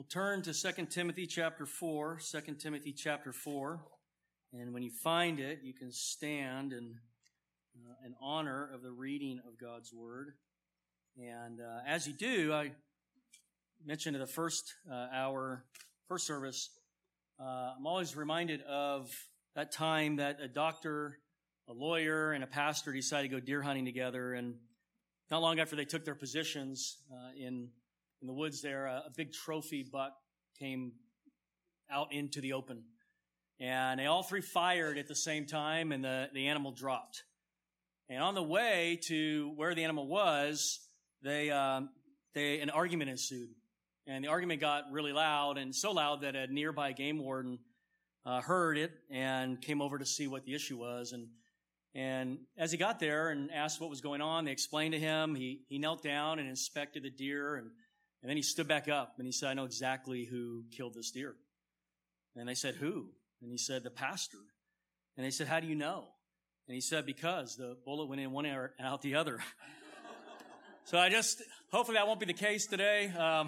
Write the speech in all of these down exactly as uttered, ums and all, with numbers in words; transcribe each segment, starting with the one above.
We'll turn to Second Timothy chapter four, Second Timothy chapter four, and when you find it, you can stand in, uh, in honor of the reading of God's Word. And uh, as you do, I mentioned in the first uh, hour, first service, uh, I'm always reminded of that time that a doctor, a lawyer, and a pastor decided to go deer hunting together, and not long after they took their positions uh, in In the woods there, a, a big trophy buck came out into the open. And they all three fired at the same time, and the, the animal dropped. And on the way to where the animal was, they, um, they, an argument ensued. And the argument got really loud, and so loud that a nearby game warden uh, heard it and came over to see what the issue was. And And as he got there and asked what was going on, they explained to him. He, he knelt down and inspected the deer, and And then he stood back up and he said, "I know exactly who killed this deer." And they said, "Who?" And he said, "The pastor." And they said, "How do you know?" And he said, "Because the bullet went in one ear and out the other." So I just, hopefully that won't be the case today. Um,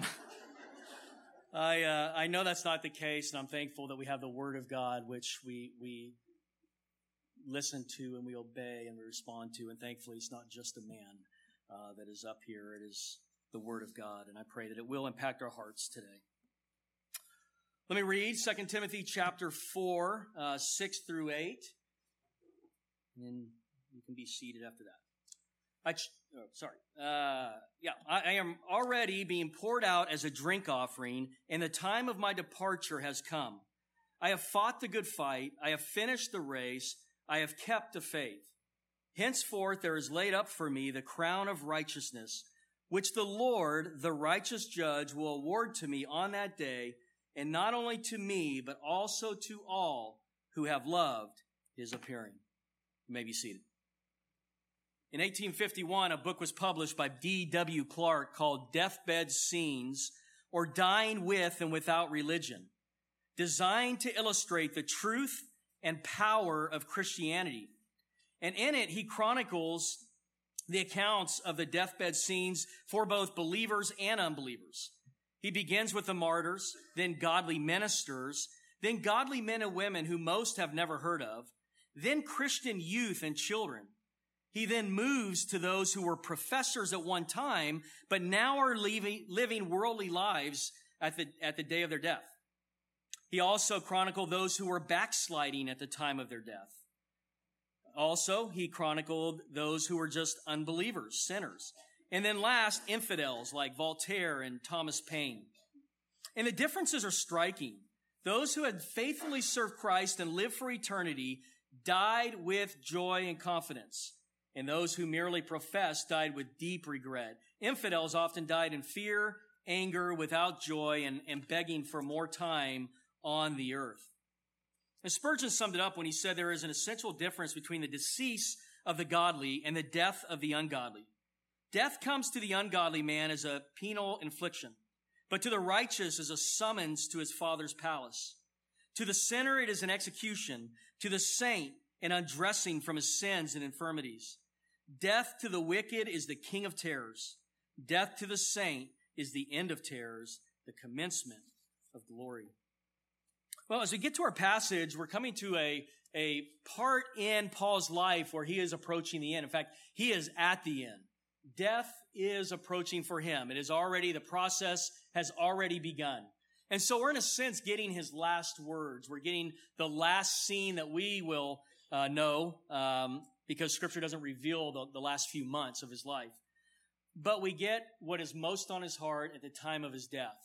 I, uh, I know that's not the case, and I'm thankful that we have the Word of God, which we, we listen to and we obey and we respond to. And thankfully it's not just a man, uh, that is up here. It is the Word of God, and I pray that it will impact our hearts today. Let me read Second Timothy chapter four, uh, six through eight, and then you can be seated after that. I, ch- oh, sorry. Uh, yeah, I, I am already being poured out as a drink offering, and the time of my departure has come. I have fought the good fight. I have finished the race. I have kept the faith. Henceforth there is laid up for me the crown of righteousness, which the Lord, the righteous judge, will award to me on that day, and not only to me, but also to all who have loved his appearing. You may be seated. In eighteen fifty-one, a book was published by D W Clark called Deathbed Scenes, or Dying with and Without Religion, designed to illustrate the truth and power of Christianity. And in it, he chronicles the accounts of the deathbed scenes for both believers and unbelievers. He begins with the martyrs, then godly ministers, then godly men and women who most have never heard of, then Christian youth and children. He then moves to those who were professors at one time, but now are leaving, living worldly lives at the, at the day of their death. He also chronicled those who were backsliding at the time of their death. Also, he chronicled those who were just unbelievers, sinners. And then last, infidels like Voltaire and Thomas Paine. And the differences are striking. Those who had faithfully served Christ and lived for eternity died with joy and confidence. And those who merely professed died with deep regret. Infidels often died in fear, anger, without joy, and, and begging for more time on the earth. And Spurgeon summed it up when he said there is an essential difference between the decease of the godly and the death of the ungodly. Death comes to the ungodly man as a penal infliction, but to the righteous as a summons to his Father's palace. To the sinner it is an execution, to the saint an undressing from his sins and infirmities. Death to the wicked is the king of terrors. Death to the saint is the end of terrors, the commencement of glory. Well, as we get to our passage, we're coming to a, a part in Paul's life where he is approaching the end. In fact, he is at the end. Death is approaching for him. It is already, the process has already begun. And so we're in a sense getting his last words. We're getting the last scene that we will uh, know um, because Scripture doesn't reveal the, the last few months of his life. But we get what is most on his heart at the time of his death.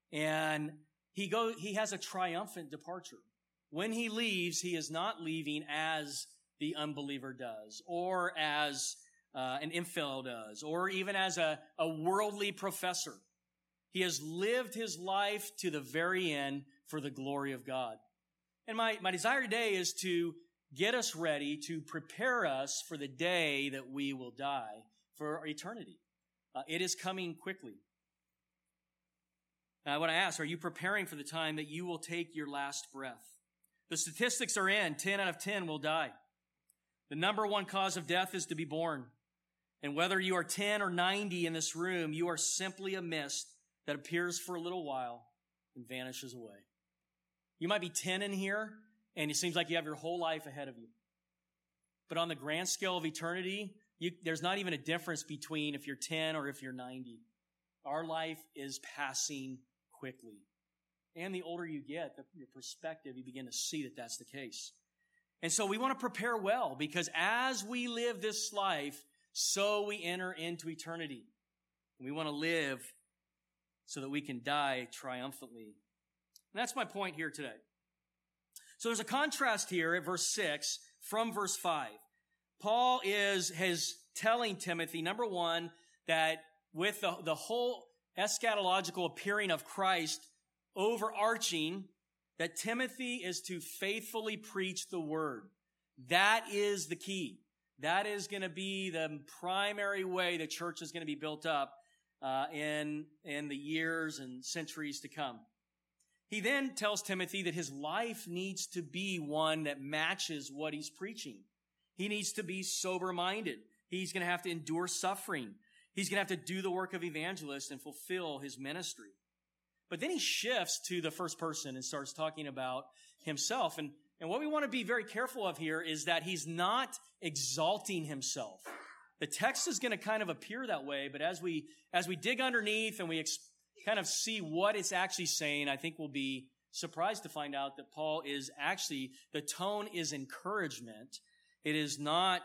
And He go, he has a triumphant departure. When he leaves, he is not leaving as the unbeliever does, or as uh, an infidel does, or even as a, a worldly professor. He has lived his life to the very end for the glory of God. And my, my desire today is to get us ready, to prepare us for the day that we will die, for eternity. Uh, it is coming quickly. I want to ask, are you preparing for the time that you will take your last breath? The statistics are in. ten out of ten will die. The number one cause of death is to be born. And whether you are ten or ninety in this room, you are simply a mist that appears for a little while and vanishes away. You might be ten in here, and it seems like you have your whole life ahead of you. But on the grand scale of eternity, you, there's not even a difference between if you're ten or if you're ninety. Our life is passing quickly. And the older you get, the, your perspective, you begin to see that that's the case. And so we want to prepare well, because as we live this life, so we enter into eternity. We want to live so that we can die triumphantly. And that's my point here today. So there's a contrast here at verse six from verse five. Paul is, is telling Timothy, number one, that with the, the whole eschatological appearing of Christ overarching, that Timothy is to faithfully preach the word. That is the key. That is going to be the primary way the church is going to be built up uh, in, in the years and centuries to come. He then tells Timothy that his life needs to be one that matches what he's preaching. He needs to be sober-minded. He's going to have to endure suffering. He's going to have to do the work of evangelist and fulfill his ministry. But then he shifts to the first person and starts talking about himself. And, and what we want to be very careful of here is that he's not exalting himself. The text is going to kind of appear that way, but as we, as we dig underneath and we ex- kind of see what it's actually saying, I think we'll be surprised to find out that Paul is actually, the tone is encouragement. It is not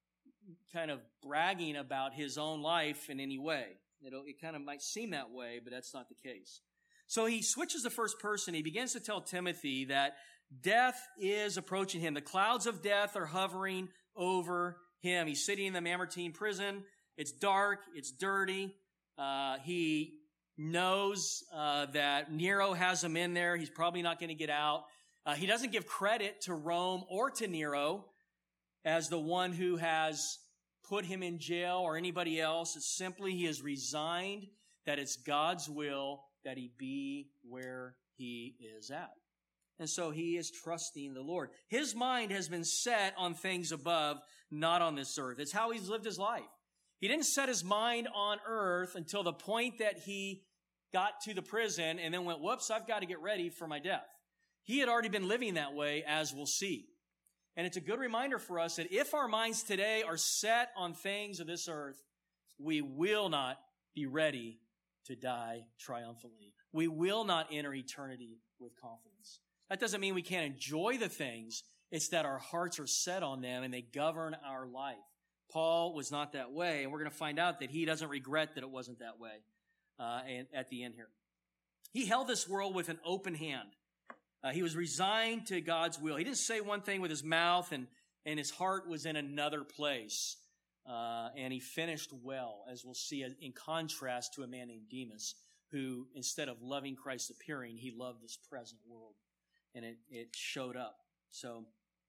kind of bragging about his own life in any way. It'll, it kind of might seem that way, but that's not the case. So he switches to first person. He begins to tell Timothy that death is approaching him. The clouds of death are hovering over him. He's sitting in the Mamertine prison. It's dark. It's dirty. Uh, he knows uh, that Nero has him in there. He's probably not going to get out. Uh, he doesn't give credit to Rome or to Nero as the one who has put him in jail or anybody else. It's simply he is resigned that it's God's will that he be where he is at. And so he is trusting the Lord. His mind has been set on things above, not on this earth. It's how he's lived his life. He didn't set his mind on earth until the point that he got to the prison and then went, whoops, I've got to get ready for my death. He had already been living that way, as we'll see. And it's a good reminder for us that if our minds today are set on things of this earth, we will not be ready to die triumphantly. We will not enter eternity with confidence. That doesn't mean we can't enjoy the things. It's that our hearts are set on them and they govern our life. Paul was not that way, and we're going to find out that he doesn't regret that it wasn't that way uh, and at the end here. He held this world with an open hand. Uh, he was resigned to God's will. He didn't say one thing with his mouth, and, and his heart was in another place. Uh, and he finished well, as we'll see, in contrast to a man named Demas, who, instead of loving Christ's appearing, he loved this present world. And it, it showed up. So,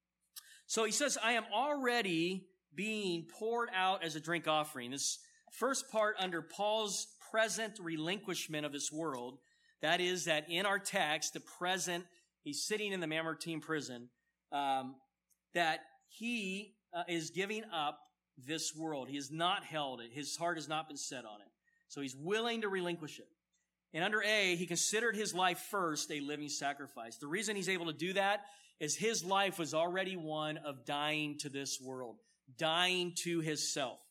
so he says, I am already being poured out as a drink offering. This first part under Paul's present relinquishment of this world, that is that in our text, the present, he's sitting in the Mamertine prison, um, that he uh, is giving up this world. He has not held it. His heart has not been set on it. So he's willing to relinquish it. And under A, he considered his life first a living sacrifice. The reason he's able to do that is his life was already one of dying to this world, dying to his self.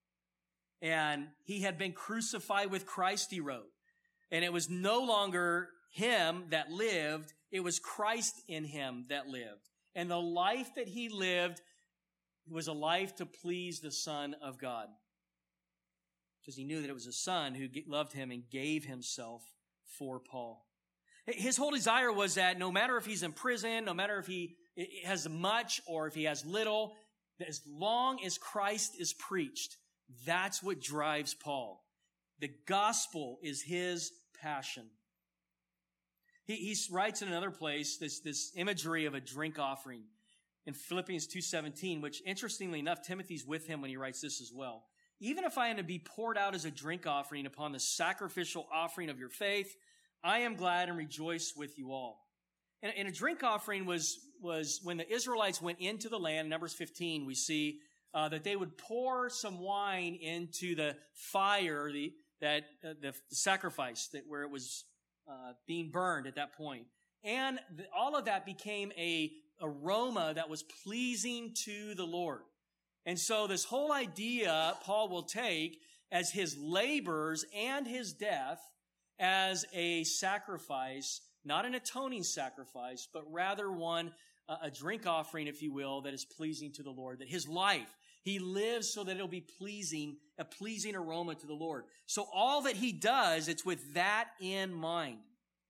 And he had been crucified with Christ, he wrote. And it was no longer him that lived, it was Christ in him that lived. And the life that he lived was a life to please the Son of God. Because he knew that it was a Son who loved him and gave himself for Paul. His whole desire was that no matter if he's in prison, no matter if he has much or if he has little, that as long as Christ is preached, that's what drives Paul. The gospel is his passion. He, he writes in another place this, this imagery of a drink offering in Philippians two seventeen, which interestingly enough, Timothy's with him when he writes this as well. Even if I am to be poured out as a drink offering upon the sacrificial offering of your faith, I am glad and rejoice with you all. And, and a drink offering was, was when the Israelites went into the land, in Numbers fifteen, we see uh, that they would pour some wine into the fire, the, that uh, the sacrifice that where it was uh, being burned at that point. And the, all of that became a aroma that was pleasing to the Lord. And so this whole idea Paul will take as his labors and his death as a sacrifice, not an atoning sacrifice, but rather one, uh, a drink offering, if you will, that is pleasing to the Lord. That his life, he lives so that it'll be pleasing, a pleasing aroma to the Lord. So all that he does, it's with that in mind.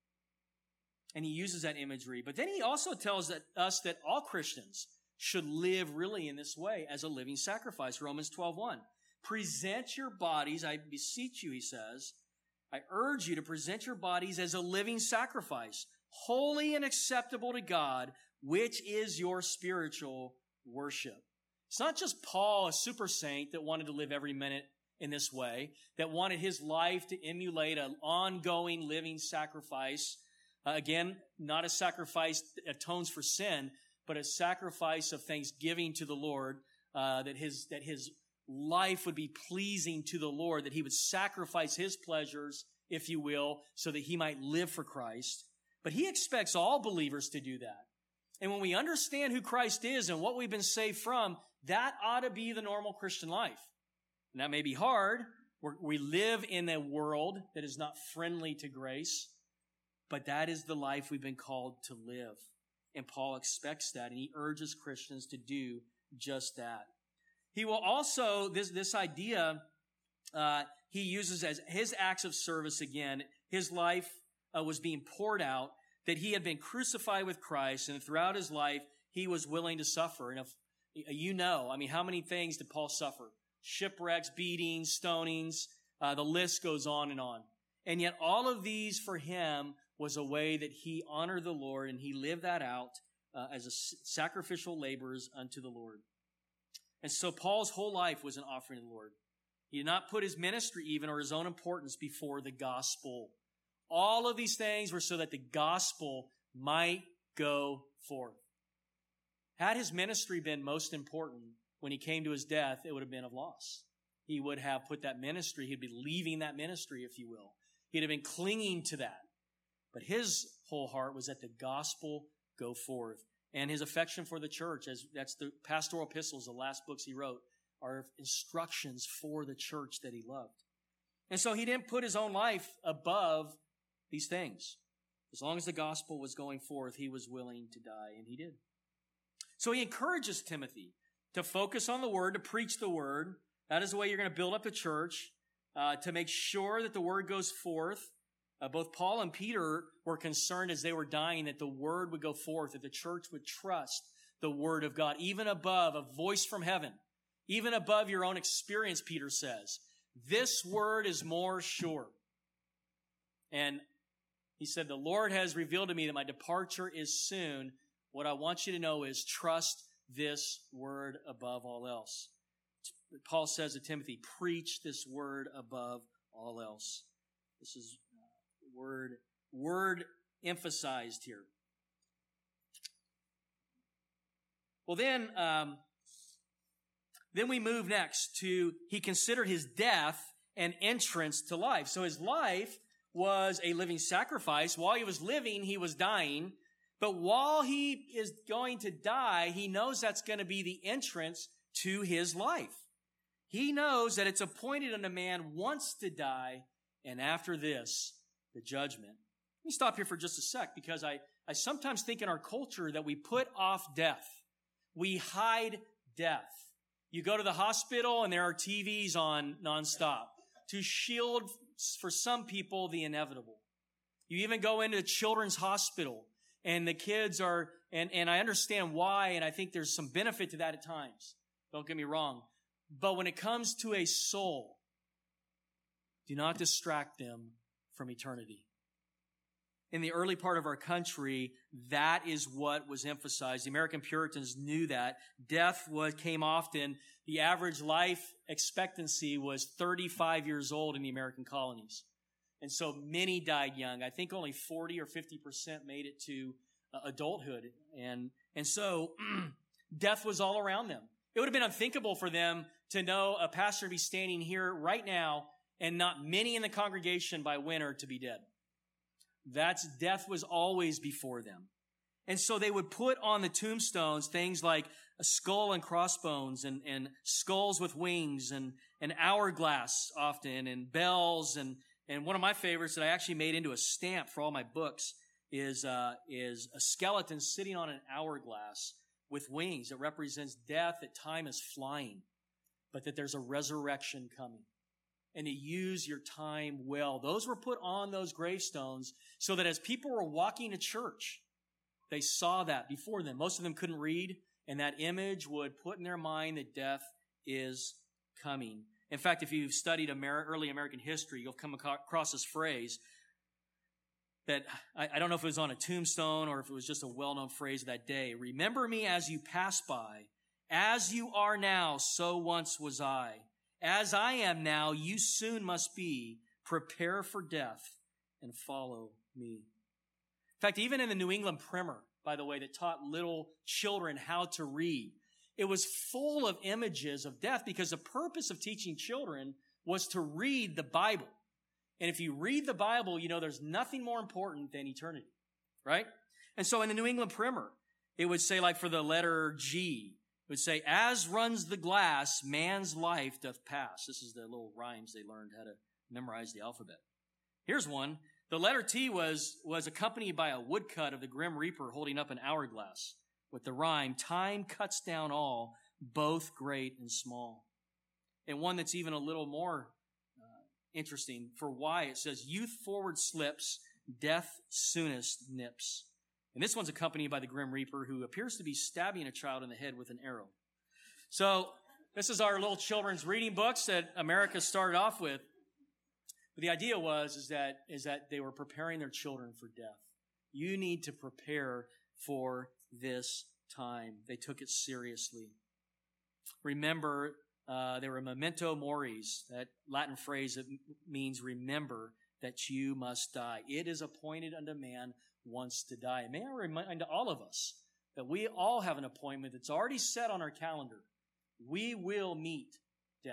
And he uses that imagery. But then he also tells that, us that all Christians should live really in this way as a living sacrifice. Romans twelve one. Present your bodies, I beseech you, he says. I urge you to present your bodies as a living sacrifice, holy and acceptable to God, which is your spiritual worship. It's not just Paul, a super saint, that wanted to live every minute in this way, that wanted his life to emulate an ongoing living sacrifice. Uh, again, not a sacrifice that atones for sin, but a sacrifice of thanksgiving to the Lord, uh, that his, that his life would be pleasing to the Lord, that he would sacrifice his pleasures, if you will, so that he might live for Christ. But he expects all believers to do that. And when we understand who Christ is and what we've been saved from, that ought to be the normal Christian life. And that may be hard. We're, we live in a world that is not friendly to grace, but that is the life we've been called to live. And Paul expects that, and he urges Christians to do just that. He will also, this, this idea, uh, he uses as his acts of service again. His life uh, was being poured out, that he had been crucified with Christ, and throughout his life, he was willing to suffer. And if you know, I mean, how many things did Paul suffer? Shipwrecks, beatings, stonings, uh, the list goes on and on. And yet all of these for him was a way that he honored the Lord, and he lived that out uh, as a sacrificial laborers unto the Lord. And so Paul's whole life was an offering to the Lord. He did not put his ministry even or his own importance before the gospel. All of these things were so that the gospel might go forth. Had his ministry been most important when he came to his death, it would have been of loss. He would have put that ministry, he'd be leaving that ministry, if you will. He'd have been clinging to that. But his whole heart was that the gospel go forth. And his affection for the church, as that's the pastoral epistles, the last books he wrote, are instructions for the church that he loved. And so he didn't put his own life above these things. As long as the gospel was going forth, he was willing to die, and he did. So he encourages Timothy to focus on the word, to preach the word. That is the way you're going to build up the church, uh, to make sure that the word goes forth. Uh, both Paul and Peter were concerned as they were dying that the word would go forth, that the church would trust the word of God, even above a voice from heaven, even above your own experience, Peter says. This word is more sure. And he said, the Lord has revealed to me that my departure is soon. What I want you to know is trust this word above all else. Paul says to Timothy, preach this word above all else. This is word, word emphasized here. Well, then, um, then we move next to, he considered his death an entrance to life. So his life was a living sacrifice. While he was living, he was dying. But while he is going to die, he knows that's going to be the entrance to his life. He knows that it's appointed unto man once to die, and after this, the judgment. Let me stop here for just a sec, because I, I sometimes think in our culture that we put off death. We hide death. You go to the hospital and there are T Vs on nonstop to shield, for some people, the inevitable. You even go into a children's hospital and the kids are, and, and I understand why, and I think there's some benefit to that at times. Don't get me wrong. But when it comes to a soul, do not distract them from eternity. In the early part of our country, that is what was emphasized. The American Puritans knew that. Death was, came often. The average life expectancy was thirty-five years old in the American colonies. And so many died young. I think only forty or fifty percent made it to uh, adulthood. And, and so death was all around them. It would have been unthinkable for them to know a pastor to be standing here right now and not many in the congregation by winter to be dead. That's death was always before them. And so they would put on the tombstones things like a skull and crossbones and, and skulls with wings and an hourglass often and bells. And, and one of my favorites that I actually made into a stamp for all my books is, uh, is a skeleton sitting on an hourglass with wings. It represents death, that time is flying, but that there's a resurrection coming. And to use your time well. Those were put on those gravestones so that as people were walking to church, they saw that before them. Most of them couldn't read, and that image would put in their mind that death is coming. In fact, if you've studied Amer- early American history, you'll come across this phrase that, I, I don't know if it was on a tombstone or if it was just a well-known phrase of that day. Remember me as you pass by. As you are now, so once was I. As I am now, you soon must be. Prepare for death and follow me. In fact, even in the New England Primer, by the way, that taught little children how to read, it was full of images of death because the purpose of teaching children was to read the Bible. And if you read the Bible, you know there's nothing more important than eternity, right? And so in the New England Primer, it would say, like for the letter G, it would say, as runs the glass, man's life doth pass. This is the little rhymes they learned how to memorize the alphabet. Here's one. The letter T was, was accompanied by a woodcut of the Grim Reaper holding up an hourglass with the rhyme, time cuts down all, both great and small. And one that's even a little more uh, interesting for Y, it says, youth forward slips, death soonest nips. And this one's accompanied by the Grim Reaper who appears to be stabbing a child in the head with an arrow. So this is our little children's reading books that America started off with. But the idea was is that is that they were preparing their children for death. You need to prepare for this time. They took it seriously. Remember, uh, there were memento moris, that Latin phrase that means remember that you must die. It is appointed unto man once to die. And may I remind all of us that we all have an appointment that's already set on our calendar. We will meet death.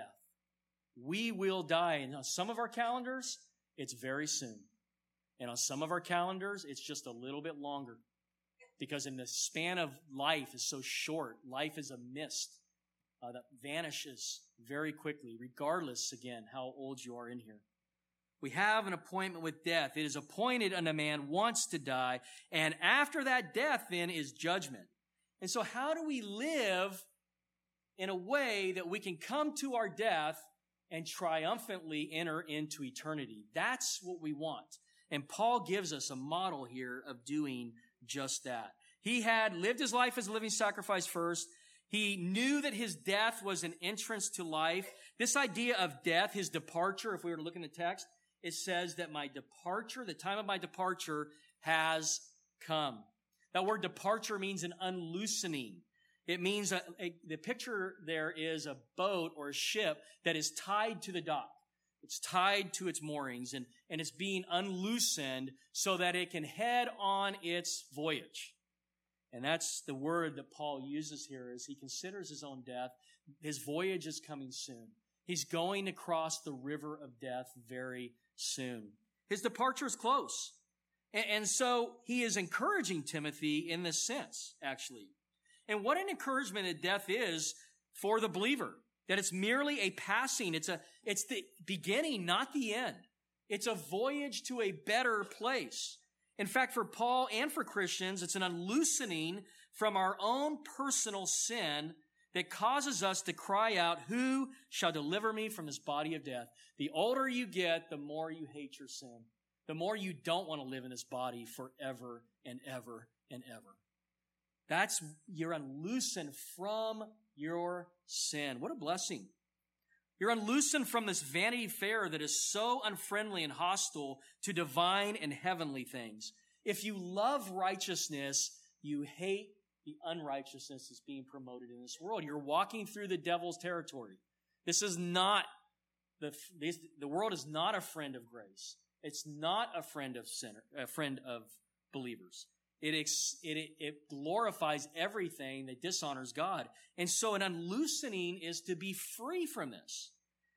We will die. And on some of our calendars, it's very soon. And on some of our calendars, it's just a little bit longer. Because in the span of life is so short. Life is a mist uh, that vanishes very quickly, regardless, again, how old you are in here. We have an appointment with death. It is appointed unto man once to die. And after that death, then, is judgment. And so how do we live in a way that we can come to our death and triumphantly enter into eternity? That's what we want. And Paul gives us a model here of doing just that. He had lived his life as a living sacrifice first. He knew that his death was an entrance to life. This idea of death, his departure, if we were to look in the text, it says that my departure, the time of my departure has come. That word departure means an unloosening. It means a, a, the picture there is a boat or a ship that is tied to the dock. It's tied to its moorings and, and it's being unloosened so that it can head on its voyage. And that's the word that Paul uses here as he considers his own death. His voyage is coming soon. He's going to cross the river of death very soon. His departure is close. And, and so he is encouraging Timothy in this sense, actually. And what an encouragement that death is for the believer. That it's merely a passing. It's a, it's the beginning, not the end. It's a voyage to a better place. In fact, for Paul and for Christians, it's an unloosening from our own personal sin that causes us to cry out, who shall deliver me from this body of death? The older you get, the more you hate your sin. The more you don't want to live in this body forever and ever and ever. That's, you're unloosened from your sin. What a blessing. You're unloosened from this vanity fair that is so unfriendly and hostile to divine and heavenly things. If you love righteousness, you hate the unrighteousness that's being promoted in this world. You're walking through the devil's territory. This is not, the, this, the world is not a friend of grace. It's not a friend of sinner, a friend of believers. It, ex, it, it glorifies everything that dishonors God. And so an unloosening is to be free from this.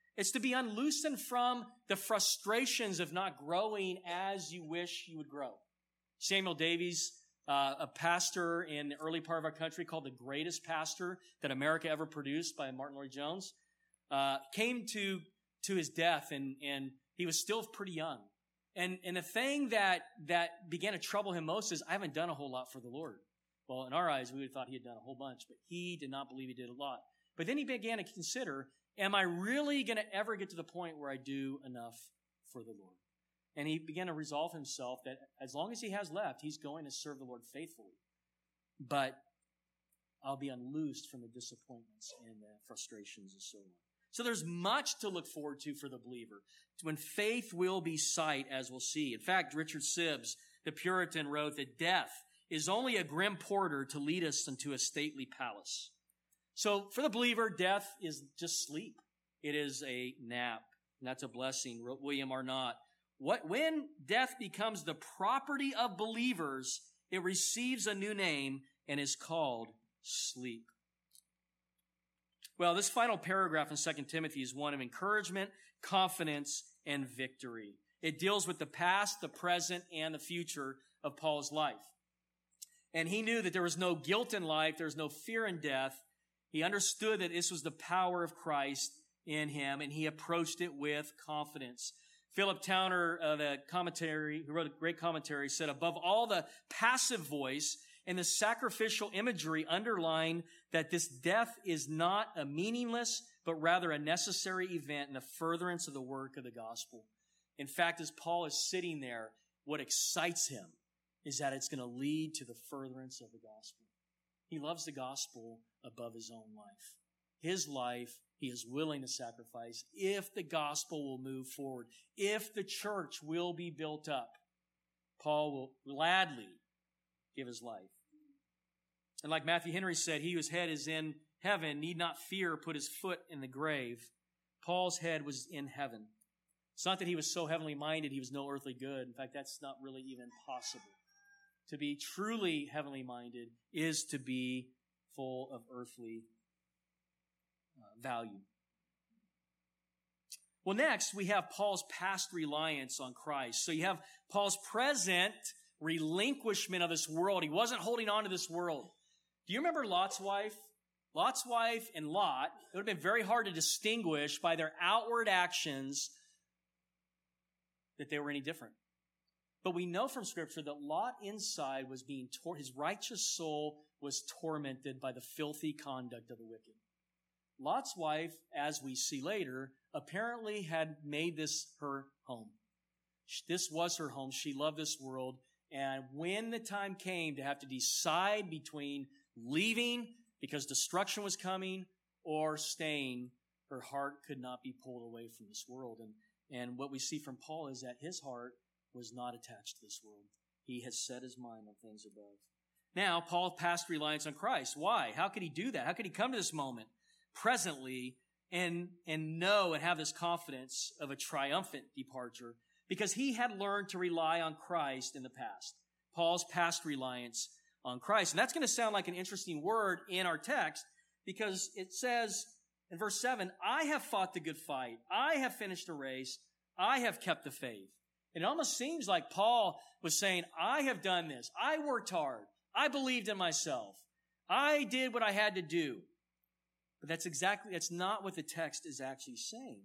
It's to be unloosened from the frustrations of not growing as you wish you would grow. Samuel Davies, uh, a pastor in the early part of our country called the greatest pastor that America ever produced by Martin Lloyd-Jones, uh, came to, to his death and, and he was still pretty young. And, and the thing that, that began to trouble him most is, I haven't done a whole lot for the Lord. Well, in our eyes, we would have thought he had done a whole bunch, but he did not believe he did a lot. But then he began to consider, am I really going to ever get to the point where I do enough for the Lord? And he began to resolve himself that as long as he has left, he's going to serve the Lord faithfully. But I'll be unloosed from the disappointments and the frustrations and so on. So there's much to look forward to for the believer, when faith will be sight, as we'll see. In fact, Richard Sibbes, the Puritan, wrote that death is only a grim porter to lead us into a stately palace. So for the believer, death is just sleep. It is a nap, and that's a blessing, wrote William Arnott. What, when death becomes the property of believers, it receives a new name and is called sleep. Well, this final paragraph in Second Timothy is one of encouragement, confidence, and victory. It deals with the past, the present, and the future of Paul's life. And he knew that there was no guilt in life, there was no fear in death. He understood that this was the power of Christ in him, and he approached it with confidence. Philip Towner, uh, the commentary, who wrote a great commentary, said, above all, the passive voice and the sacrificial imagery underline that this death is not a meaningless, but rather a necessary event in the furtherance of the work of the gospel. In fact, as Paul is sitting there, what excites him is that it's going to lead to the furtherance of the gospel. He loves the gospel above his own life. His life, he is willing to sacrifice if the gospel will move forward, if the church will be built up. Paul will gladly give his life. And like Matthew Henry said, he whose head is in heaven need not fear put his foot in the grave. Paul's head was in heaven. It's not that he was so heavenly minded he was no earthly good. In fact, that's not really even possible. To be truly heavenly minded is to be full of earthly uh, value. Well, next we have Paul's past reliance on Christ. So you have Paul's present relinquishment of this world. He wasn't holding on to this world. Do you remember Lot's wife? Lot's wife and Lot, it would have been very hard to distinguish by their outward actions that they were any different. But we know from Scripture that Lot inside was being tor- his righteous soul was tormented by the filthy conduct of the wicked. Lot's wife, as we see later, apparently had made this her home. This was her home. She loved this world. And when the time came to have to decide between leaving because destruction was coming or staying, her heart could not be pulled away from this world. And, and what we see from Paul is that his heart was not attached to this world. He has set his mind on things above. Now, Paul passed reliance on Christ. Why? How could he do that? How could he come to this moment presently and, and know and have this confidence of a triumphant departure? Because he had learned to rely on Christ in the past. Paul's past reliance on Christ. And that's going to sound like an interesting word in our text because it says in verse seven, I have fought the good fight. I have finished the race. I have kept the faith. It almost seems like Paul was saying, I have done this. I worked hard. I believed in myself. I did what I had to do. But that's exactly, that's not what the text is actually saying.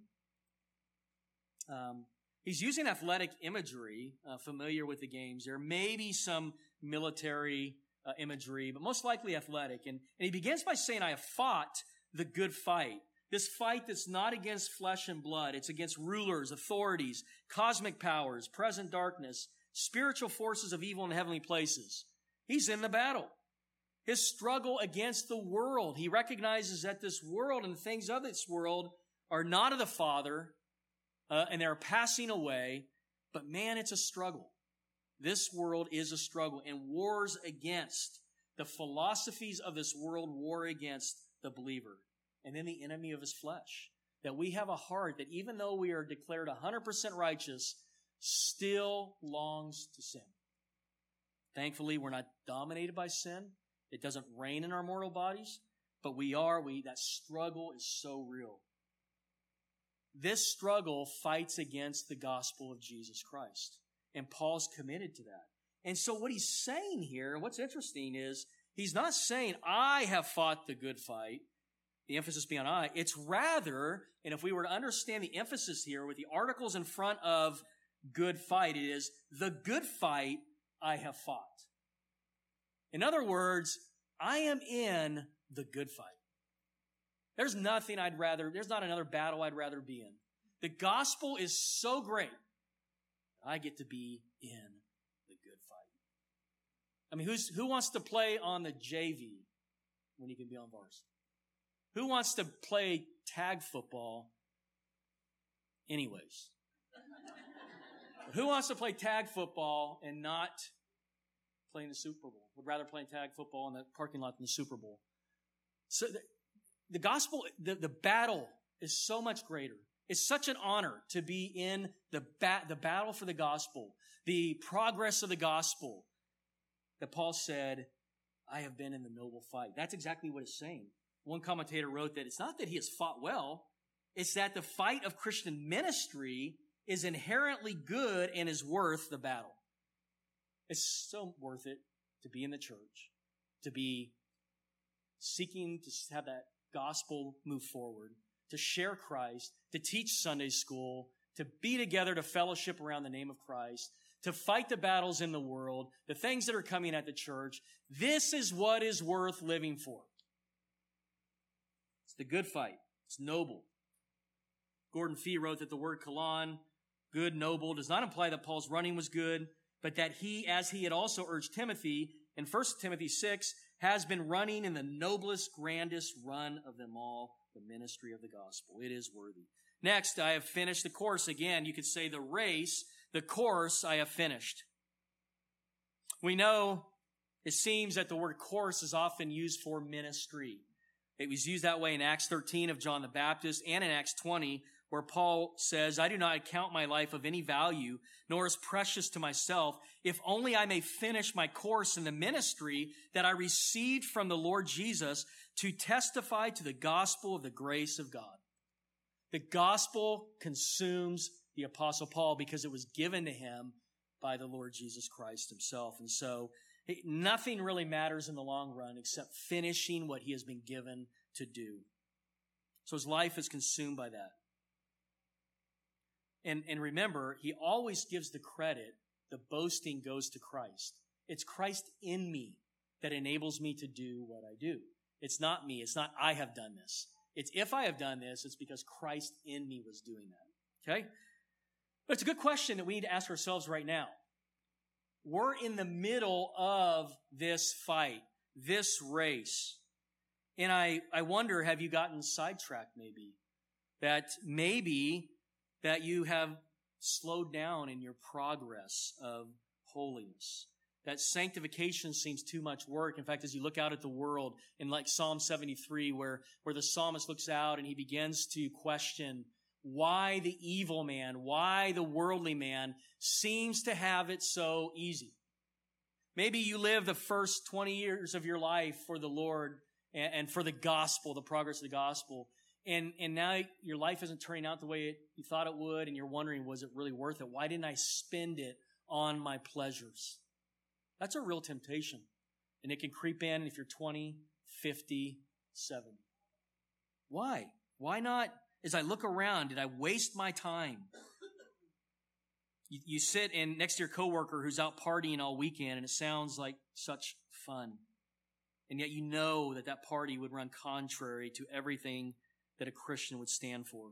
Um, he's using athletic imagery, uh, familiar with the games. There may be some military uh, imagery, but most likely athletic. And, and he begins by saying, I have fought the good fight. This fight that's not against flesh and blood. It's against rulers, authorities, cosmic powers, present darkness, spiritual forces of evil in heavenly places. He's in the battle. His struggle against the world. He recognizes that this world and the things of this world are not of the Father, uh, and they're passing away. But man, it's a struggle. This world is a struggle, and wars against the philosophies of this world war against the believer. And then the enemy of his flesh. That we have a heart that even though we are declared one hundred percent righteous, still longs to sin. Thankfully, we're not dominated by sin. It doesn't reign in our mortal bodies. But we are, we that struggle is so real. this struggle fights against the gospel of Jesus Christ. And Paul's committed to that. And so what he's saying here, and what's interesting is, he's not saying, I have fought the good fight, the emphasis being on I. It's rather, and if we were to understand the emphasis here with the articles in front of good fight, it is, the good fight I have fought. In other words, I am in the good fight. There's nothing I'd rather, there's not another battle I'd rather be in. The gospel is so great, I get to be in the good fight. I mean, who's, who wants to play on the J V when he can be on varsity? Who wants to play tag football anyways? Who wants to play tag football and not play in the Super Bowl? Would rather play tag football in the parking lot than the Super Bowl. So the, the gospel, the, the battle is so much greater. It's such an honor to be in the ba- the battle for the gospel, the progress of the gospel, that Paul said, I have been in the noble fight. That's exactly what it's saying. One commentator wrote that it's not that he has fought well, it's that the fight of Christian ministry is inherently good and is worth the battle. It's so worth it to be in the church, to be seeking to have that gospel move forward, to share Christ, to teach Sunday school, to be together to fellowship around the name of Christ, to fight the battles in the world, the things that are coming at the church. This is what is worth living for. It's the good fight. It's noble. Gordon Fee wrote that the word kalan, good, noble, does not imply that Paul's running was good, but that he, as he had also urged Timothy in First Timothy six, has been running in the noblest, grandest run of them all, the ministry of the gospel. It is worthy. Next, I have finished the course. Again, you could say the race, the course I have finished. We know, it seems that the word course is often used for ministry. It was used that way in Acts thirteen of John the Baptist and in Acts twenty, where Paul says, I do not account my life of any value, nor as precious to myself, if only I may finish my course in the ministry that I received from the Lord Jesus to testify to the gospel of the grace of God. The gospel consumes the Apostle Paul because it was given to him by the Lord Jesus Christ himself. And so it, nothing really matters in the long run except finishing what he has been given to do. So his life is consumed by that. And, and remember, he always gives the credit, the boasting goes to Christ. It's Christ in me that enables me to do what I do. It's not me. It's not I have done this. It's if I have done this, it's because Christ in me was doing that. Okay? But it's a good question that we need to ask ourselves right now. We're in the middle of this fight, this race. And I, I wonder, have you gotten sidetracked maybe? That maybe that you have slowed down in your progress of holiness. That sanctification seems too much work. In fact, as you look out at the world in like Psalm seventy-three, where, where the psalmist looks out and he begins to question why the evil man, why the worldly man seems to have it so easy. Maybe you live the first twenty years of your life for the Lord and, and for the gospel, the progress of the gospel. And, and now your life isn't turning out the way it, you thought it would, and you're wondering, was it really worth it? Why didn't I spend it on my pleasures? That's a real temptation. And it can creep in if you're twenty, fifty, seventy. Why? Why not, as I look around, did I waste my time? You, you sit in next to your coworker who's out partying all weekend, and it sounds like such fun. And yet you know that that party would run contrary to everything that a Christian would stand for.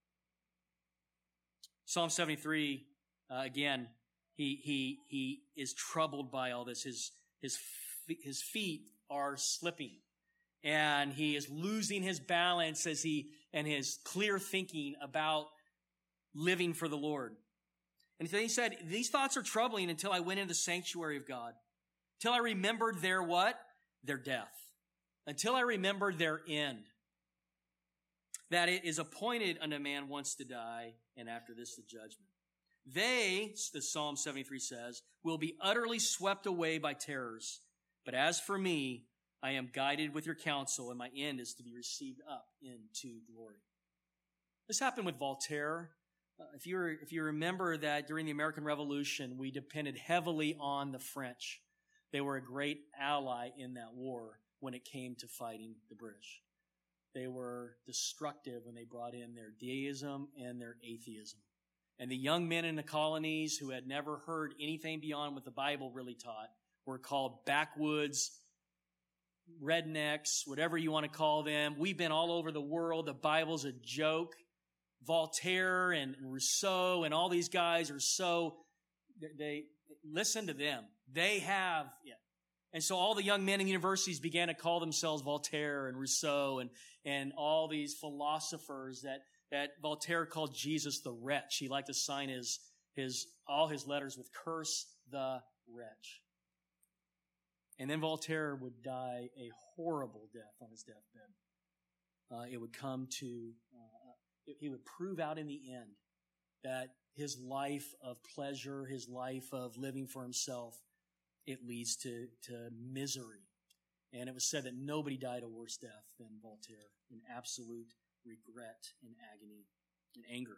Psalm seventy-three, uh, again, he he he is troubled by all this. His his his feet are slipping, and he is losing his balance as he and his clear thinking about living for the Lord. And he said, "These thoughts are troubling until I went into the sanctuary of God, till I remembered their what? Their death, until I remembered their end." That it is appointed unto man once to die, and after this the judgment. They, the Psalm seventy-three says, will be utterly swept away by terrors. But as for me, I am guided with your counsel, and my end is to be received up into glory. This happened with Voltaire. Uh, if you were, if you remember that during the American Revolution, we depended heavily on the French. They were a great ally in that war when it came to fighting the British. They were destructive when they brought in their deism and their atheism. And the young men in the colonies who had never heard anything beyond what the Bible really taught were called backwoods, rednecks, whatever you want to call them. We've been all over the world. The Bible's a joke. Voltaire and Rousseau and all these guys are so, they, they listen to them. They have it. And so all the young men in universities began to call themselves Voltaire and Rousseau and, and all these philosophers that, that Voltaire called Jesus the wretch. He liked to sign his, his, all his letters with curse the wretch. And then Voltaire would die a horrible death on his deathbed. Uh, it would come to, uh, it, he would prove out in the end that his life of pleasure, his life of living for himself, it leads to, to misery. And it was said that nobody died a worse death than Voltaire, in absolute regret and agony and anger.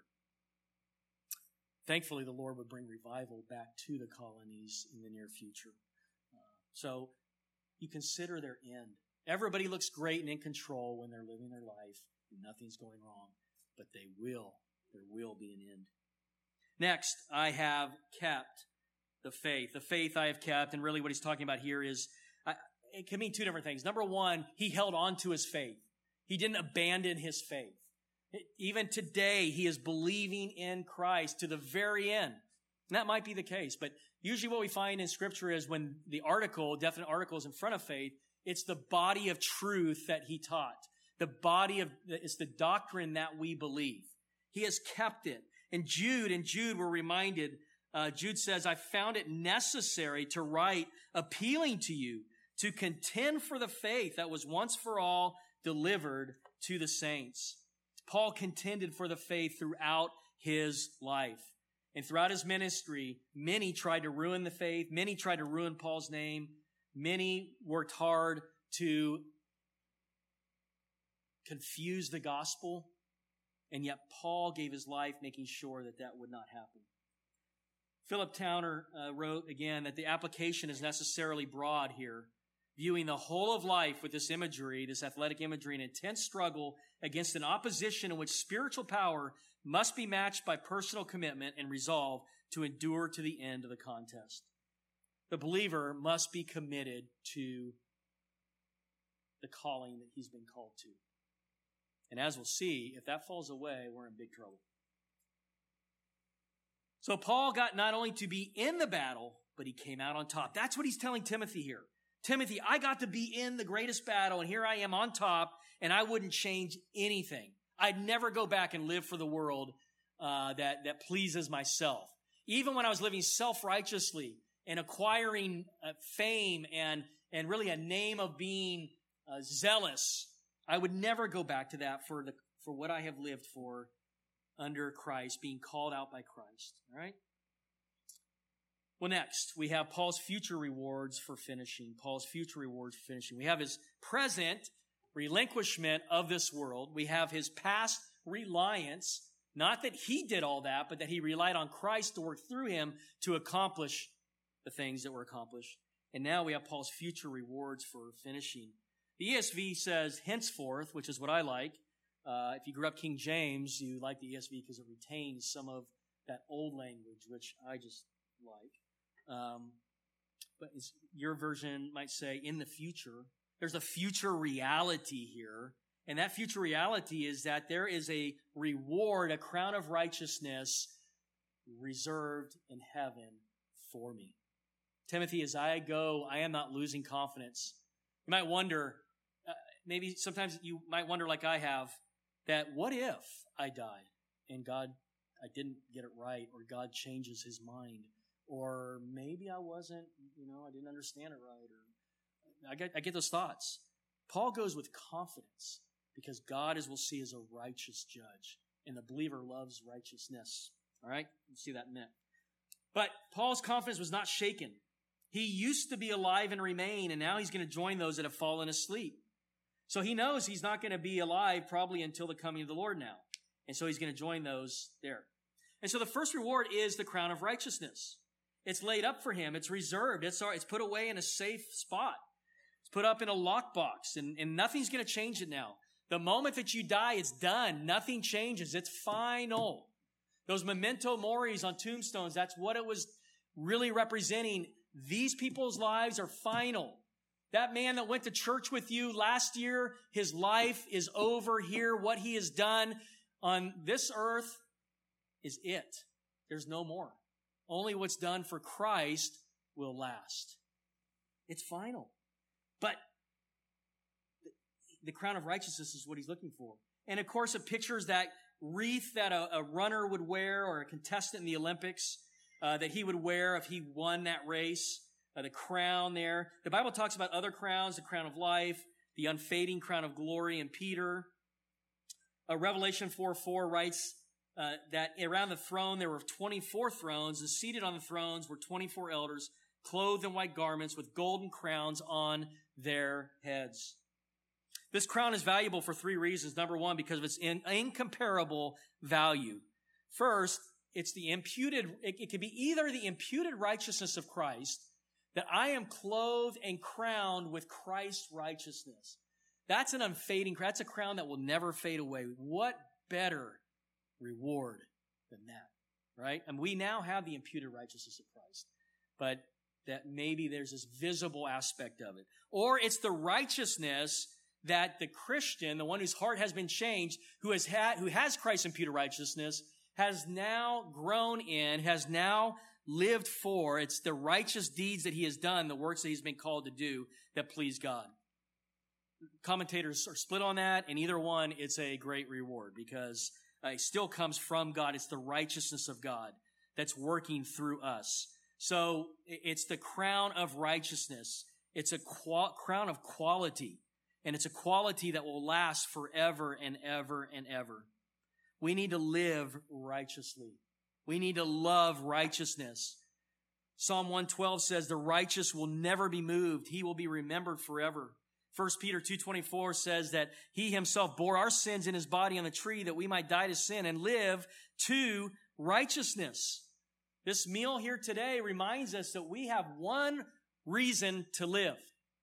Thankfully, the Lord would bring revival back to the colonies in the near future. Uh, so you consider their end. Everybody looks great and in control when they're living their life and nothing's going wrong, but they will. There will be an end. Next, I have kept the faith. The faith I have kept, and really what he's talking about here is, uh, it can mean two different things. Number one, he held on to his faith. He didn't abandon his faith. Even today, he is believing in Christ to the very end. And that might be the case, but usually what we find in Scripture is when the article, definite article is in front of faith, it's the body of truth that he taught. The body of, it's the doctrine that we believe. He has kept it. And Jude, and Jude were reminded, uh, Jude says, I found it necessary to write appealing to you to contend for the faith that was once for all delivered to the saints. Paul contended for the faith throughout his life. And throughout his ministry, many tried to ruin the faith. Many tried to ruin Paul's name. Many worked hard to confuse the gospel. And yet Paul gave his life making sure that that would not happen. Philip Towner uh, wrote again that the application is necessarily broad here, viewing the whole of life with this imagery, this athletic imagery, an intense struggle against an opposition in which spiritual power must be matched by personal commitment and resolve to endure to the end of the contest. The believer must be committed to the calling that he's been called to. And as we'll see, if that falls away, we're in big trouble. So Paul got not only to be in the battle, but he came out on top. That's what he's telling Timothy here. Timothy, I got to be in the greatest battle, and here I am on top, and I wouldn't change anything. I'd never go back and live for the world uh, that, that pleases myself. Even when I was living self-righteously and acquiring uh, fame and, and really a name of being uh, zealous, I would never go back to that for the for what I have lived for under Christ, being called out by Christ. All right? Well, next, we have Paul's future rewards for finishing. Paul's future rewards for finishing. We have his present relinquishment of this world. We have his past reliance, not that he did all that, but that he relied on Christ to work through him to accomplish the things that were accomplished. And now we have Paul's future rewards for finishing. The E S V says henceforth, which is what I like. Uh, if you grew up King James, you like the E S V because it retains some of that old language, which I just like. Um, but it's, your version might say in the future. There's a future reality here. And that future reality is that there is a reward, a crown of righteousness reserved in heaven for me. Timothy, as I go, I am not losing confidence. You might wonder, uh, maybe sometimes you might wonder like I have, that what if I die and God, I didn't get it right, or God changes his mind, or maybe I wasn't, you know, I didn't understand it right, or I get, I get those thoughts. Paul goes with confidence because God, as we'll see, is a righteous judge, and the believer loves righteousness. All right? We'll see that in a minute. But Paul's confidence was not shaken. He used to be alive and remain, and now he's going to join those that have fallen asleep. So he knows he's not going to be alive probably until the coming of the Lord now. And so he's going to join those there. And so the first reward is the crown of righteousness. It's laid up for him. It's reserved. It's, it's put away in a safe spot. It's put up in a lockbox, and, and nothing's going to change it now. The moment that you die, it's done. Nothing changes. It's final. Those memento moris on tombstones, that's what it was really representing. These people's lives are final. That man that went to church with you last year, his life is over here. What he has done on this earth is it. There's no more. Only what's done for Christ will last. It's final. But the crown of righteousness is what he's looking for. And of course, it pictures that wreath that a, a runner would wear, or a contestant in the Olympics uh, that he would wear if he won that race. Uh, the crown there. The Bible talks about other crowns, the crown of life, the unfading crown of glory in Peter. Uh, Revelation four four writes uh, that around the throne there were twenty-four thrones, and seated on the thrones were twenty-four elders, clothed in white garments with golden crowns on their heads. This crown is valuable for three reasons. Number one, because of its in, incomparable value. First, it's the imputed, it, it could be either the imputed righteousness of Christ, that I am clothed and crowned with Christ's righteousness. That's an unfading crown. That's a crown that will never fade away. What better reward than that, right? And we now have the imputed righteousness of Christ, but that maybe there's this visible aspect of it. Or it's the righteousness that the Christian, the one whose heart has been changed, who has had, who has Christ's imputed righteousness, has now grown in, has now lived for. It's the righteous deeds that he has done, the works that he's been called to do that please God. Commentators are split on that, and either one, it's a great reward because uh, it still comes from God. It's the righteousness of God that's working through us. So it's the crown of righteousness. It's a qual- crown of quality, and it's a quality that will last forever and ever and ever. We need to live righteously. We need to love righteousness. Psalm one twelve says, the righteous will never be moved. He will be remembered forever. First Peter two twenty-four says that he himself bore our sins in his body on the tree that we might die to sin and live to righteousness. This meal here today reminds us that we have one reason to live,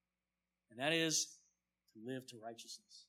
and that is to live to righteousness.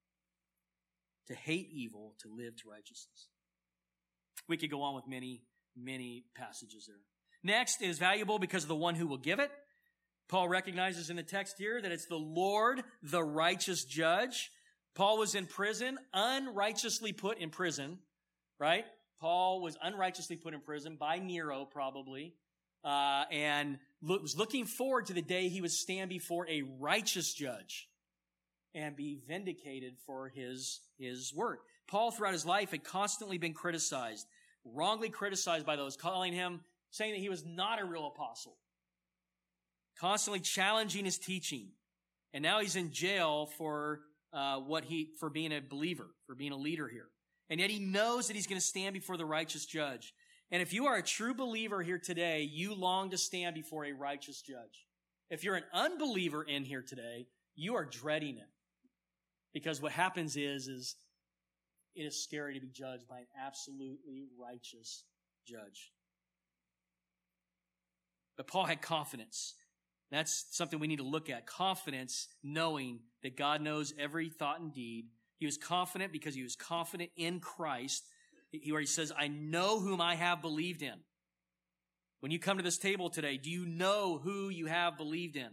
To hate evil, to live to righteousness. We could go on with many, many passages there. Next, it is valuable because of the one who will give it. Paul recognizes in the text here that it's the Lord, the righteous judge. Paul was in prison, unrighteously put in prison, right? Paul was unrighteously put in prison by Nero, probably, uh, and lo- was looking forward to the day he would stand before a righteous judge and be vindicated for his, his work. Paul, throughout his life, had constantly been criticized, wrongly criticized by those, calling him, saying that he was not a real apostle, constantly challenging his teaching. And now he's in jail for uh, what he for being a believer, for being a leader here. And yet he knows that he's going to stand before the righteous judge. And if you are a true believer here today, you long to stand before a righteous judge. If you're an unbeliever in here today, you are dreading it. Because what happens is, is it is scary to be judged by an absolutely righteous judge. But Paul had confidence. That's something we need to look at. Confidence, knowing that God knows every thought and deed. He was confident because he was confident in Christ, where he says, I know whom I have believed in. When you come to this table today, do you know who you have believed in?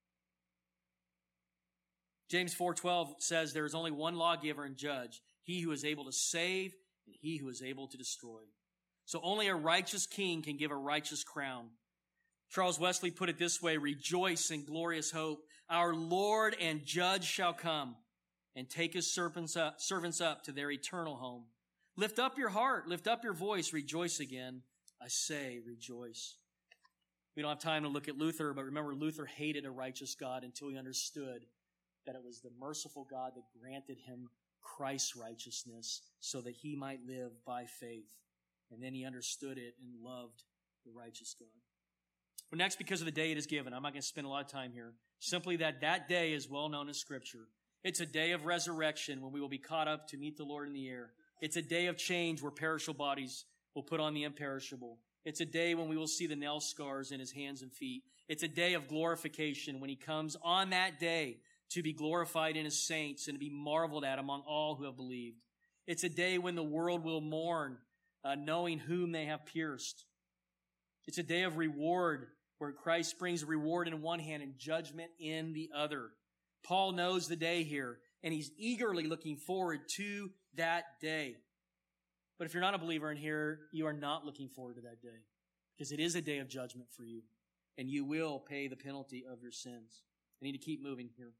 James four twelve says there is only one lawgiver and judge, he who is able to save and he who is able to destroy. So only a righteous king can give a righteous crown. Charles Wesley put it this way, rejoice in glorious hope. Our Lord and judge shall come and take his servants up, servants up to their eternal home. Lift up your heart, lift up your voice, rejoice again. I say, rejoice. We don't have time to look at Luther, but remember, Luther hated a righteous God until he understood that it was the merciful God that granted him Christ's righteousness so that he might live by faith. And then he understood it and loved the righteous God. But next, because of the day it is given, I'm not going to spend a lot of time here. Simply that that day is well known in Scripture. It's a day of resurrection when we will be caught up to meet the Lord in the air. It's a day of change where perishable bodies will put on the imperishable. It's a day when we will see the nail scars in his hands and feet. It's a day of glorification when he comes on that day to be glorified in his saints and to be marveled at among all who have believed. It's a day when the world will mourn, uh, knowing whom they have pierced. It's a day of reward where Christ brings reward in one hand and judgment in the other. Paul knows the day here, and he's eagerly looking forward to that day. But if you're not a believer in here, you are not looking forward to that day, because it is a day of judgment for you, and you will pay the penalty of your sins. I need to keep moving here.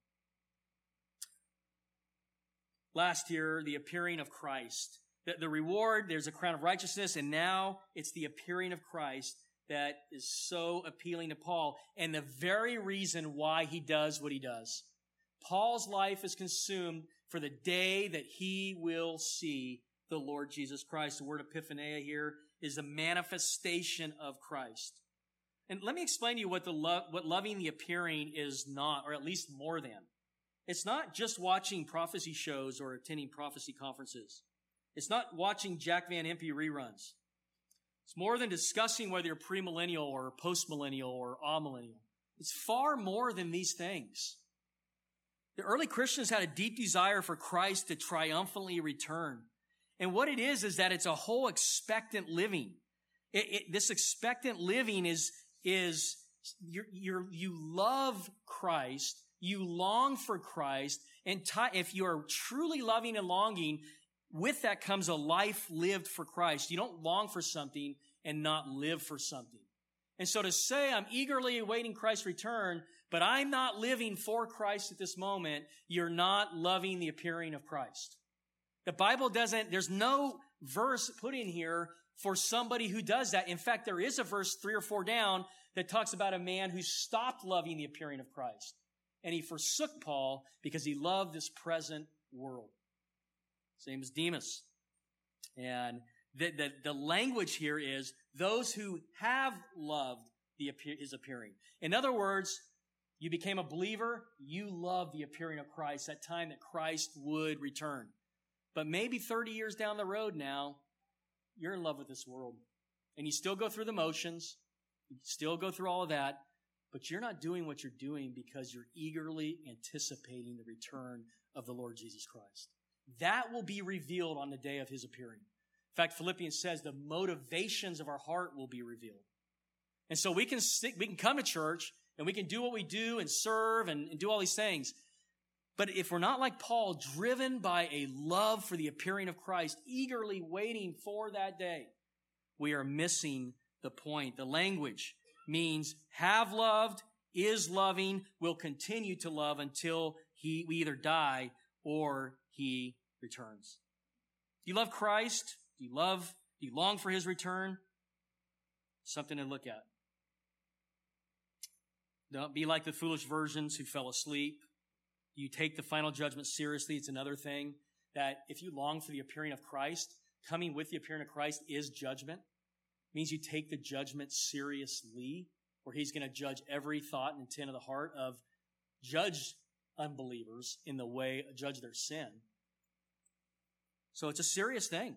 Last here, the appearing of Christ. The, the reward, there's a crown of righteousness, and now it's the appearing of Christ that is so appealing to Paul, and the very reason why he does what he does. Paul's life is consumed for the day that he will see the Lord Jesus Christ. The word epiphania here is the manifestation of Christ. And let me explain to you what the lo- what loving the appearing is not, or at least more than. It's not just watching prophecy shows or attending prophecy conferences. It's not watching Jack Van Impe reruns. It's more than discussing whether you're premillennial or postmillennial or amillennial. It's far more than these things. The early Christians had a deep desire for Christ to triumphantly return. And what it is, is that it's a whole expectant living. It, it, this expectant living is, is you're, you're, you love Christ, you long for Christ, and t- if you are truly loving and longing, with that comes a life lived for Christ. You don't long for something and not live for something. And so to say, I'm eagerly awaiting Christ's return, but I'm not living for Christ at this moment, you're not loving the appearing of Christ. The Bible doesn't, there's no verse put in here for somebody who does that. In fact, there is a verse three or four down that talks about a man who stopped loving the appearing of Christ. And he forsook Paul because he loved this present world. Same as Demas. And the, the, the language here is those who have loved the, his appearing. In other words, you became a believer, you loved the appearing of Christ, that time that Christ would return. But maybe thirty years down the road now, you're in love with this world. And you still go through the motions, you still go through all of that, but you're not doing what you're doing because you're eagerly anticipating the return of the Lord Jesus Christ. That will be revealed on the day of his appearing. In fact, Philippians says the motivations of our heart will be revealed. And so we can stick, we can come to church and we can do what we do and serve and, and do all these things. But if we're not like Paul, driven by a love for the appearing of Christ, eagerly waiting for that day, we are missing the point. The language means have loved, is loving, will continue to love until he, we either die or he returns. Do you love Christ? Do you love, do you long for his return? Something to look at. Don't be like the foolish virgins who fell asleep. You take the final judgment seriously. It's another thing that if you long for the appearing of Christ, coming with the appearing of Christ is judgment. It means you take the judgment seriously, where he's going to judge every thought and intent of the heart of judge unbelievers in the way, judge their sin. So it's a serious thing.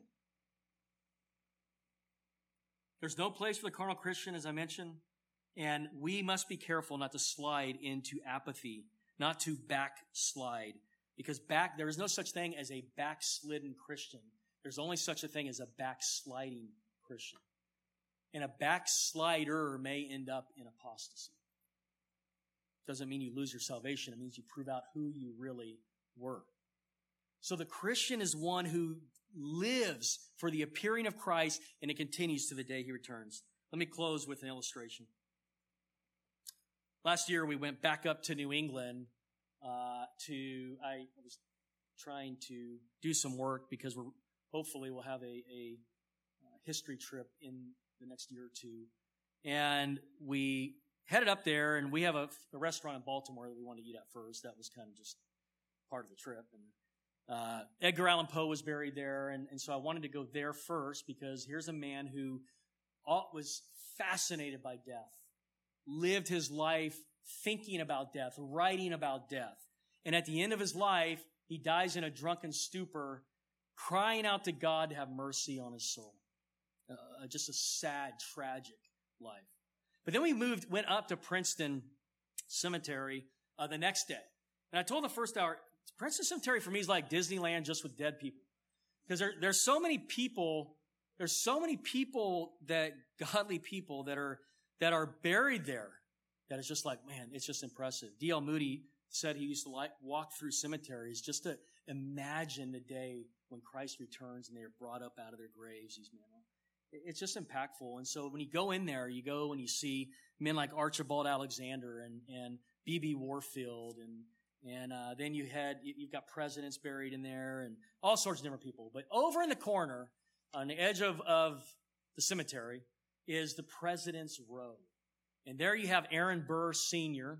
There's no place for the carnal Christian, as I mentioned, and we must be careful not to slide into apathy, not to backslide, because back there is no such thing as a backslidden Christian. There's only such a thing as a backsliding Christian. And a backslider may end up in apostasy. Doesn't mean you lose your salvation. It means you prove out who you really were. So the Christian is one who lives for the appearing of Christ, and it continues to the day he returns. Let me close with an illustration. Last year, we went back up to New England uh, to, I was trying to do some work because we're hopefully we'll have a, a history trip in the next year or two. And we headed up there, and we have a, a restaurant in Baltimore that we wanted to eat at first. That was kind of just part of the trip. And uh, Edgar Allan Poe was buried there, and, and so I wanted to go there first because here's a man who all, was fascinated by death, lived his life thinking about death, writing about death. And at the end of his life, he dies in a drunken stupor crying out to God to have mercy on his soul. Uh, just a sad, tragic life. But then we moved, went up to Princeton Cemetery uh, the next day. And I told the first hour, Princeton Cemetery for me is like Disneyland just with dead people. Because there, there's so many people, there's so many people that, godly people that are, that are buried there, that it's just like, man, it's just impressive. D L Moody said he used to like walk through cemeteries just to imagine the day when Christ returns and they are brought up out of their graves, these men. It's just impactful. And so when you go in there, you go and you see men like Archibald Alexander and, and B B Warfield and, and, uh, then you had, you've got presidents buried in there and all sorts of different people. But over in the corner on the edge of, of the cemetery is the President's Row. And there you have Aaron Burr Senior,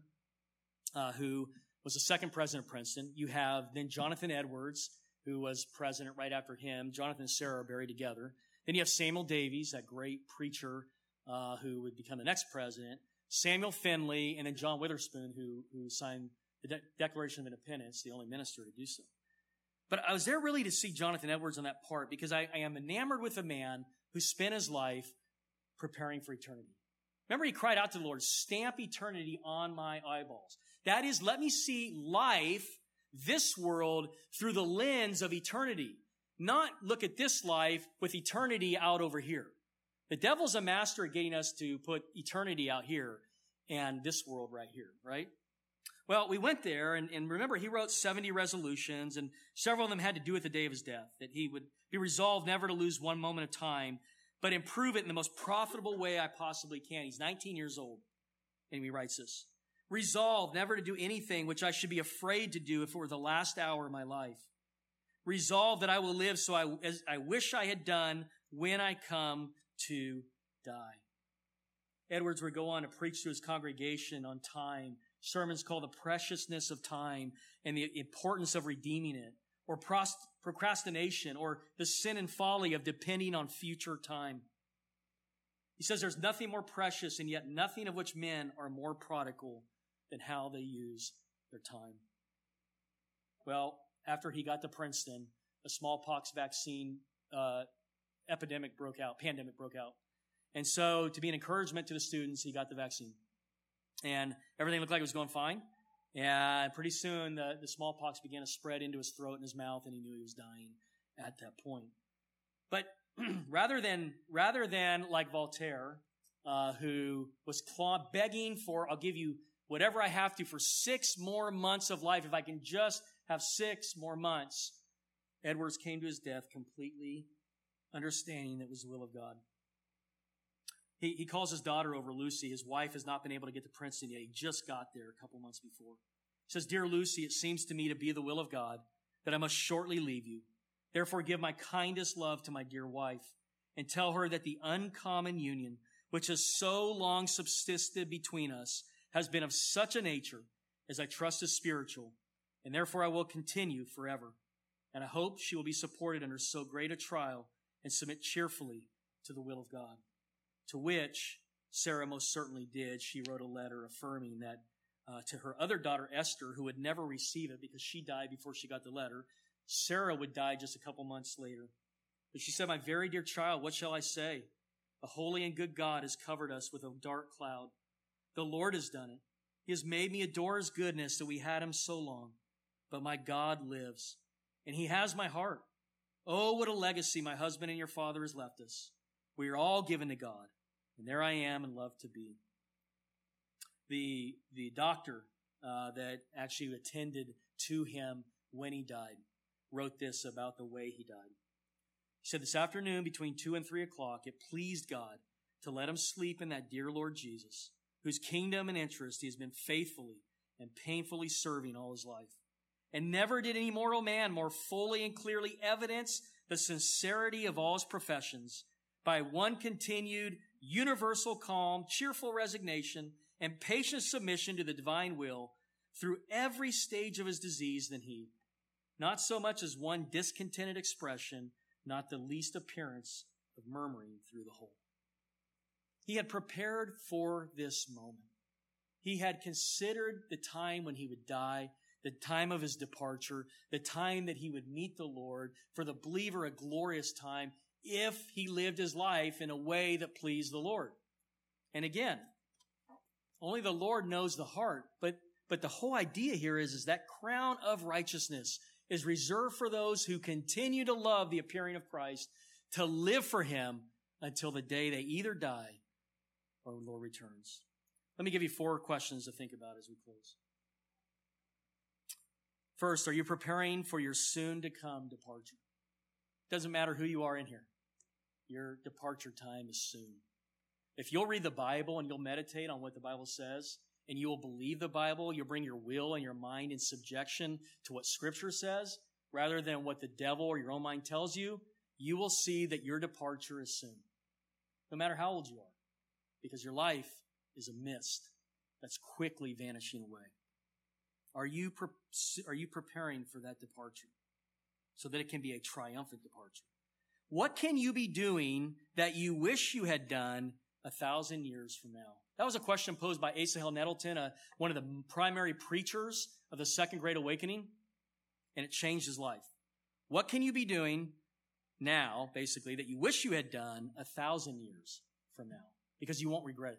uh, who was the second president of Princeton. You have then Jonathan Edwards, who was president right after him. Jonathan and Sarah are buried together. Then you have Samuel Davies, that great preacher uh, who would become the next president. Samuel Finley, and then John Witherspoon, who who signed the De- Declaration of Independence, the only minister to do so. But I was there really to see Jonathan Edwards on that part because I, I am enamored with a man who spent his life preparing for eternity. Remember, he cried out to the Lord, stamp eternity on my eyeballs. That is, let me see life, this world, through the lens of eternity. Not look at this life with eternity out over here. The devil's a master at getting us to put eternity out here and this world right here, right? Well, we went there, and, and remember, he wrote seventy resolutions, and several of them had to do with the day of his death, that he would be resolved never to lose one moment of time, but improve it in the most profitable way I possibly can. He's nineteen years old, and he writes this. Resolved never to do anything which I should be afraid to do if it were the last hour of my life. Resolve that I will live so I, as I wish I had done when I come to die. Edwards would go on to preach to his congregation on time, sermons called The Preciousness of Time and the importance of redeeming it, or prost- procrastination, or the sin and folly of depending on future time. He says there's nothing more precious and yet nothing of which men are more prodigal than how they use their time. Well, after he got to Princeton, a smallpox vaccine uh, epidemic broke out, pandemic broke out. And so to be an encouragement to the students, he got the vaccine. And everything looked like it was going fine. And pretty soon the, the smallpox began to spread into his throat and his mouth, and he knew he was dying at that point. But rather than rather than like Voltaire, uh, who was claw- begging for, I'll give you whatever I have to for six more months of life, if I can just have six more months, Edwards came to his death completely understanding that it was the will of God. He, he calls his daughter over, Lucy. His wife has not been able to get to Princeton yet. He just got there a couple months before. He says, Dear Lucy, it seems to me to be the will of God that I must shortly leave you. Therefore, give my kindest love to my dear wife and tell her that the uncommon union which has so long subsisted between us has been of such a nature as I trust is spiritual, and therefore I will continue forever. And I hope she will be supported under so great a trial and submit cheerfully to the will of God. To which Sarah most certainly did. She wrote a letter affirming that uh, to her other daughter, Esther, who would never receive it because she died before she got the letter. Sarah would die just a couple months later. But she said, My very dear child, what shall I say? The holy and good God has covered us with a dark cloud. The Lord has done it. He has made me adore his goodness that we had him so long. But my God lives, and he has my heart. Oh, what a legacy my husband and your father has left us. We are all given to God, and there I am and love to be. The, the doctor uh, that actually attended to him when he died wrote this about the way he died. He said, This afternoon between two and three o'clock, it pleased God to let him sleep in that dear Lord Jesus, whose kingdom and interest he has been faithfully and painfully serving all his life. And never did any mortal man more fully and clearly evidence the sincerity of all his professions by one continued, universal calm, cheerful resignation, and patient submission to the divine will through every stage of his disease than he. Not so much as one discontented expression, not the least appearance of murmuring through the whole. He had prepared for this moment. He had considered the time when he would die, the time of his departure, the time that he would meet the Lord, for the believer a glorious time if he lived his life in a way that pleased the Lord. And again, only the Lord knows the heart, but, but the whole idea here is, is that crown of righteousness is reserved for those who continue to love the appearing of Christ, to live for him until the day they either die or the Lord returns. Let me give you four questions to think about as we close. First, are you preparing for your soon-to-come departure? Doesn't matter who you are in here. Your departure time is soon. If you'll read the Bible and you'll meditate on what the Bible says, and you will believe the Bible, you'll bring your will and your mind in subjection to what Scripture says, rather than what the devil or your own mind tells you, you will see that your departure is soon. No matter how old you are. Because your life is a mist that's quickly vanishing away. Are you, pre- are you preparing for that departure so that it can be a triumphant departure? What can you be doing that you wish you had done a thousand years from now? That was a question posed by Asahel Nettleton, uh, one of the primary preachers of the Second Great Awakening, and it changed his life. What can you be doing now, basically, that you wish you had done a thousand years from now? Because you won't regret it.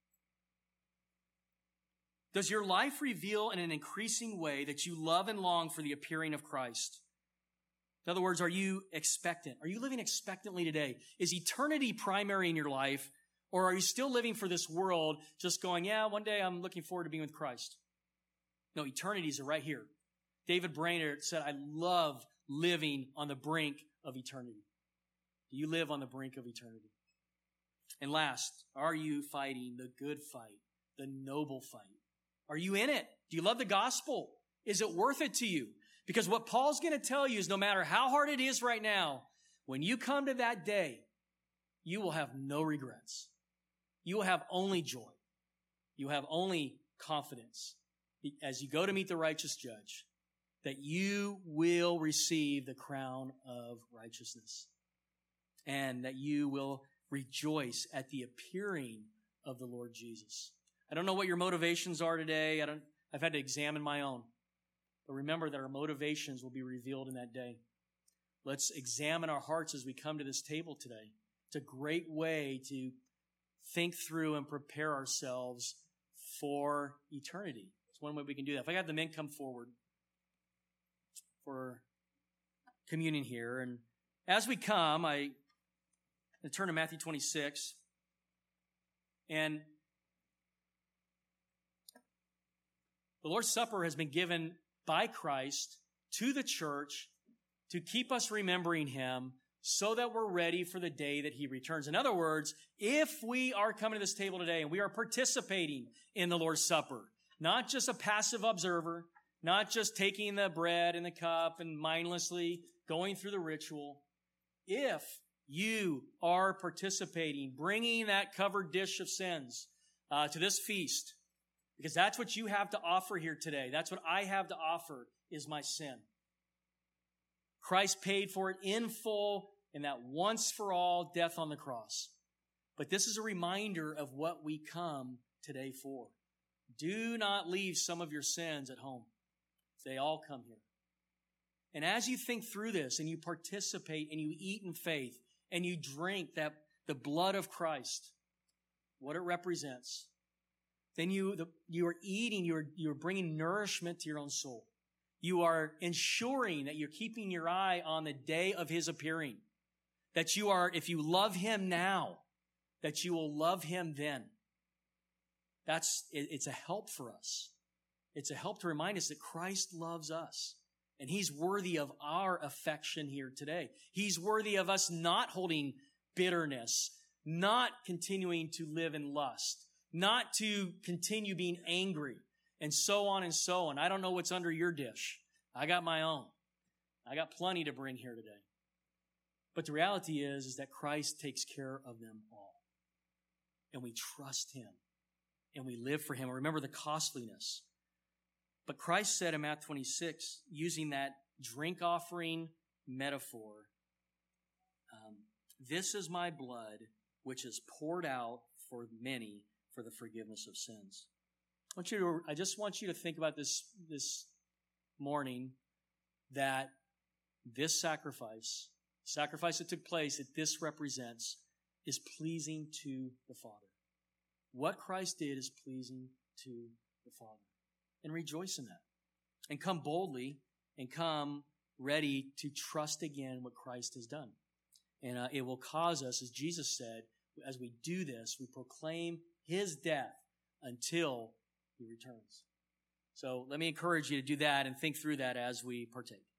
Does your life reveal in an increasing way that you love and long for the appearing of Christ? In other words, are you expectant? Are you living expectantly today? Is eternity primary in your life? Or are you still living for this world, just going, yeah, one day I'm looking forward to being with Christ? No, eternities are right here. David Brainerd said, I love living on the brink of eternity. Do you live on the brink of eternity? And last, are you fighting the good fight, the noble fight? Are you in it? Do you love the gospel? Is it worth it to you? Because what Paul's going to tell you is no matter how hard it is right now, when you come to that day, you will have no regrets. You will have only joy. You have only confidence as you go to meet the righteous judge that you will receive the crown of righteousness and that you will rejoice at the appearing of the Lord Jesus. I don't know what your motivations are today. I don't, I've had to examine my own. But remember that our motivations will be revealed in that day. Let's examine our hearts as we come to this table today. It's a great way to think through and prepare ourselves for eternity. It's one way we can do that. If I got the men come forward for communion here. And as we come, I turn to Matthew twenty-six. And the Lord's Supper has been given by Christ to the church to keep us remembering him so that we're ready for the day that he returns. In other words, if we are coming to this table today and we are participating in the Lord's Supper, not just a passive observer, not just taking the bread and the cup and mindlessly going through the ritual, if you are participating, bringing that covered dish of sins uh, to this feast, because that's what you have to offer here today. That's what I have to offer is my sin. Christ paid for it in full in that once-for-all death on the cross. But this is a reminder of what we come today for. Do not leave some of your sins at home. They all come here. And as you think through this and you participate and you eat in faith and you drink that the blood of Christ, what it represents, then you, the, you are eating, you are, you are bringing nourishment to your own soul. You are ensuring that you're keeping your eye on the day of his appearing. That you are, if you love him now, that you will love him then. That's, it, it's a help for us. It's a help to remind us that Christ loves us. And he's worthy of our affection here today. He's worthy of us not holding bitterness, not continuing to live in lust, not to continue being angry, and so on and so on. I don't know what's under your dish. I got my own. I got plenty to bring here today. But the reality is, is that Christ takes care of them all. And we trust him. And we live for him. And remember the costliness. But Christ said in Matthew twenty-six, using that drink offering metaphor, um, this is my blood, which is poured out for many for the forgiveness of sins. I want you to, I just want you to think about this, this morning that this sacrifice, sacrifice that took place, that this represents, is pleasing to the Father. What Christ did is pleasing to the Father. And rejoice in that. And come boldly and come ready to trust again what Christ has done. And uh, it will cause us, as Jesus said, as we do this, we proclaim his death until he returns. So let me encourage you to do that and think through that as we partake.